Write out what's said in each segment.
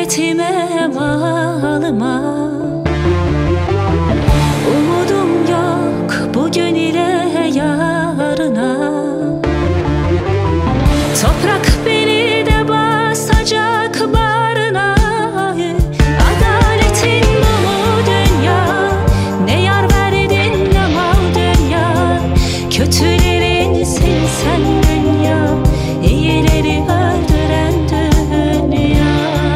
Adaletime malıma umudum yok bugün ile yarına. Toprak beni de basacak bağrına. Adaletin bu mu dünya? Ne yar verdin ne mal dünya. Kötülerinsin sen dünya, iyileri öldüren dünya.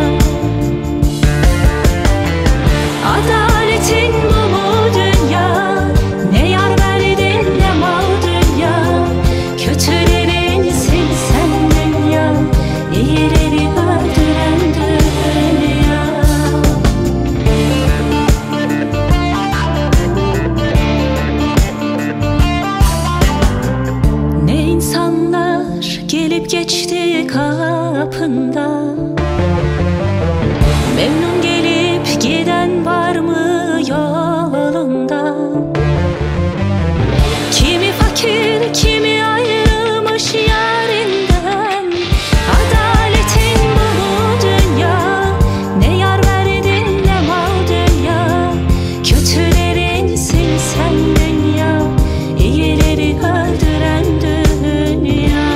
Adaletin bu mu dünya? Ne yar verdin ne mal dünya. Kötülerinsin sen dünya, iyileri öldüren dünya. Ne insanlar gelip geçti kapından, memnun gelip giden var mı yolunda? Kimi fakir kimi ayrılmış yarinden. Adaletin bu mu dünya? Ne yar verdin ne mal dünya. Kötülerinsin sen dünya, iyileri öldüren dünya.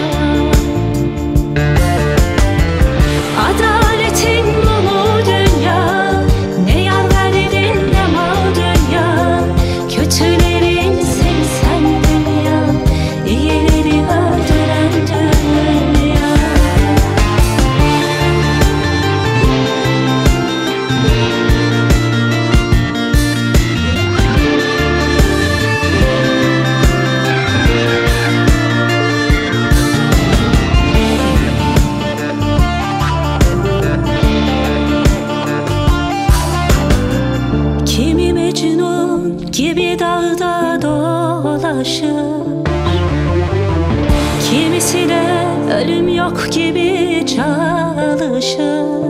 Adaletin bu mu dünya? Ne yar verdin ne mal dünya. Kötülerinsin sen dünya, iyileri öldüren dünya. Kimi Mecnun gibi dağda dolaşır, kimisi de ölüm yok gibi çalışır.